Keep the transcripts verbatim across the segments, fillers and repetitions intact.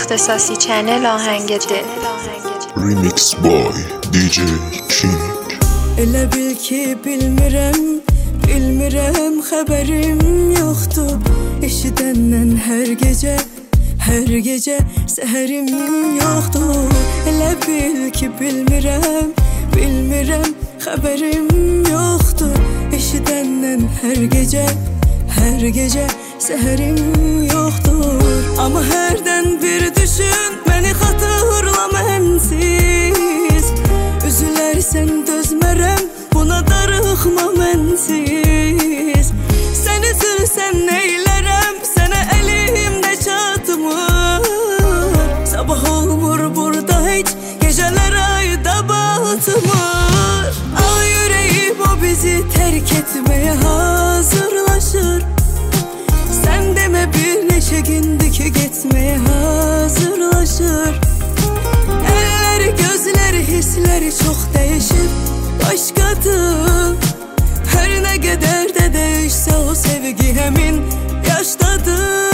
اختصاصی چنل آهنگ دل. Remix boy دی جی King. Elə bil ki bilmirəm, bilmirəm, xəbərim yoxdur. Eşidəndən hər gecə, hər gecə səhərim yoxdur. Elə bil ki bilmirəm, bilmirəm, xəbərim yoxdur. Eşidəndən hər gecə, hər gecə səhərim yoxdur. Amma hərdən bir düşün, məni xatırla mənsiz. Üzülərsən dözmərəm, buna darıxma mənsiz. Sən üzülsən neylərəm, sənə əlimdə çatmır. Sabah olmur burada heç, gecələr ayda batmır. Ay ürəyim o bizi tərk etməyə hazırlaşır. Sən demə bir neçə gündür ki getməyə hazırlaşır. Əlləri, gözləri, hissləri çox dəyişib başqadır. Hər nə qədər də dəyişsə o sevgi həmin yaşdadır.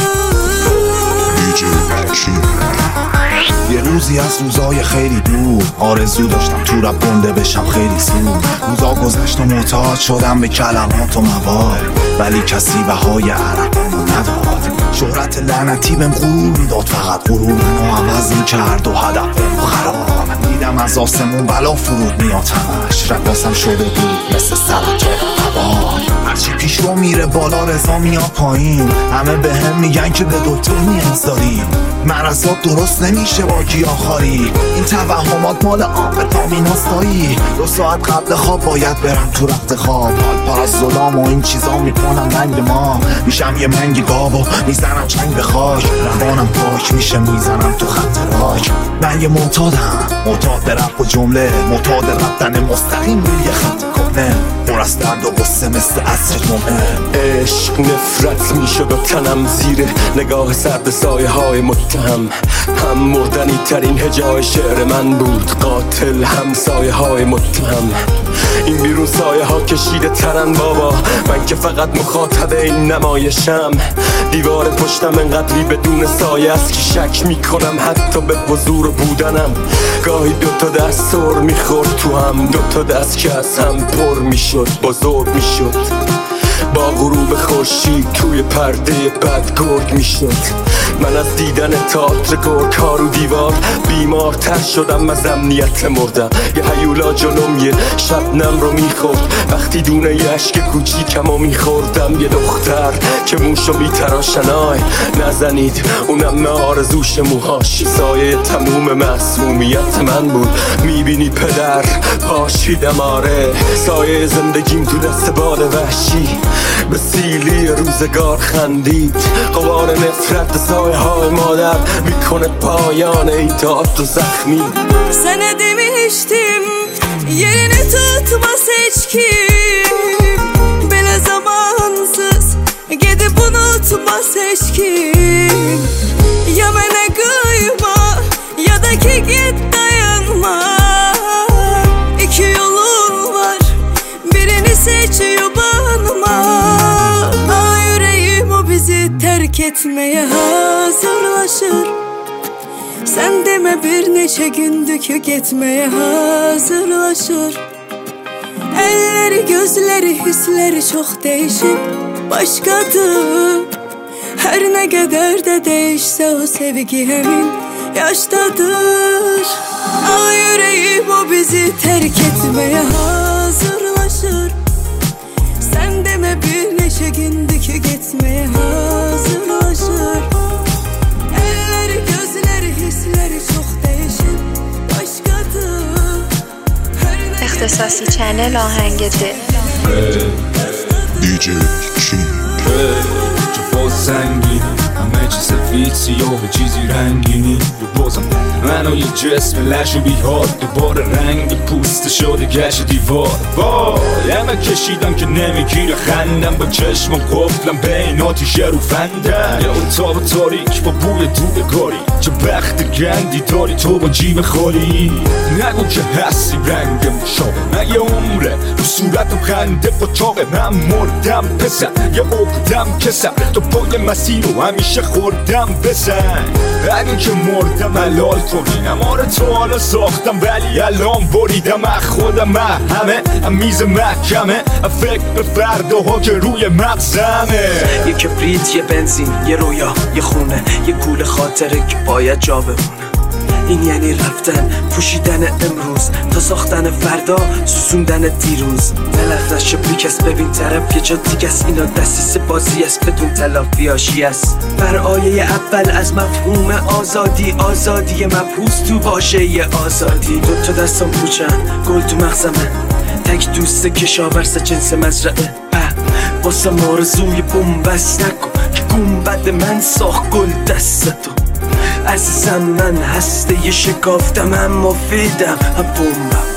یه روزی از روزای خیلی دور آرزو داشتم تو رپ گنده بشم خیلی زود. روزا گذشت و معتاد شدم به کلمات و موال، ولی کسی بهای عرقامو نداد. شهرت لعنتی بهم غرور میداد، فقط غرور منو عوض میکرد و هدفم خراب. دیدم از آسمون بلا فرود میاد همش، رقاصم شده بود مثل سرک هوا. هرچی پیش رو میره بالا رضا میاد پایین. همه به هم میگن که به دکتر نیاز داریم، مرضات درست نمیشه با گیاهخواری. این توهمات مال آمفتامیناستایی. دو ساعت قبل خواب باید برم تو رخت خواب. حال پر از ظلام و این چیزا میکنم منگ ما. میشم یه منگ گاو و میزنم چنگ به خاک. روانم پاک میشه میزنم تو خط راک. من یه معتادم، معتاد رپ و جمله، معتاد رفتن مستقیم روی یه خط کنه. پر از درد و غصه مثل عصر جمعه. عشق نفرت میشد و تنم زیر نگاه سرد سایه های متهم. هم مردنی ترین هجای شعر من بود، قاتل هم سایه های متهم. این بیرون سایه ها کشیده ترن بابا، من که فقط مخاطب این نمایشم. دیوار پشتم انقدری بدون سایه است که شک میکنم حتی به حضور بودنم. گاهی دوتا دست سر میخورد تو هم، دوتا دست که از هم پر میشد، بزرگ میشد. با غروب خورشید توی پرده بد گرگ میشد. من از دیدن تئاتر گرگ ها رو دیوار بیمارتر شدم، از امنیت مردم. یه هیولا جلوم یه شبنم رو میخورد، وقتی دونه یه عشق کوچیکم رو میخوردم. یه دختر که موشو میتراشن، آی نزنید اونم آرزوش موهاش. سایه تموم معصومیت من بود. میبینی پدر پاشیدم، آره سایه زندگیم تو دست بال وحشی به سیلی روزگار خندید. قوار نفرت سایه های مادر میکنه پایان ای داد و زخمی. Sana demiştim yerini tutmaz hiç kim. Böyle zamansız gidip unutmaz hiç kim. Ya bana kıyma ya da ki git dayanma. İki yolun var, birini seç yubanma. Ay yüreğim o bizi terk etmeye hazırlaşır. Sen deme bir neçə gündür ki getməyə hazırlaşır. Əlləri, gözləri, hissləri çox dəyişib başqadır. Hər nə qədər də dəyişsə o sevgi həmin yaşdadır. Ay ürəyim o bizi tərk etməyə hazırlaşır. Sən demə bir neçə gündür ki getməyə hazırlaşır. Əlləri, gözləri, hissləri çox dəyişib başqadır. اختصاصی چنل آهنگ دل. دی جی King. تو سنگین همه چی سفید سیاه چیزی رنگینی. رو بازم منو یه جسم لش و بیهاد، دوباره رنگ پوست شده گشت دیوار. وای همه کشیدم که نمیگیره خندم، با چشم و قفلم بین آتیشه رو فندم. یه اتاق تاریک با بوی دودگاری، چه بخت گندی داری تو با جیب خالی. نگو که هستی رنگ مشابه، من یه عمره رو صورتم خنده قچاقه. من مردم پسر یه عقدم کسم، تو باید طبق مسیر رو همیشه خوردم بزن. اگه که مردم حلال کنینم، آره تو حالا ساختم ولی الان بریدم. از خودم همه هم میز محکمه، فکر به فرداها که روی مغزمه. یه کبریت، یه بنزین، یه رویا، یه خونه، یه گول خاطره که باید جا بمونه. این یعنی رفتن، پوشیدن امروز تا ساختن فردا، سوسوندن دیروز. نلفت از شپریکس ببین طرف یه جا دیگه است. اینا دستیس بازی است بدون تلافی هاشی است. بر آیه اول از مفهوم آزادی، آزادی مبحوث تو واژه آزادی. دو تا دستم پوچن، گل تو مغزمه، تک دوست کشاورز جنس مزرعه. واسه آرزوی بومبست نکن که گنبد من ساخت گل دستتو. عزیزم من هسته یه شکافتم، هم مفیدم هم بومبم.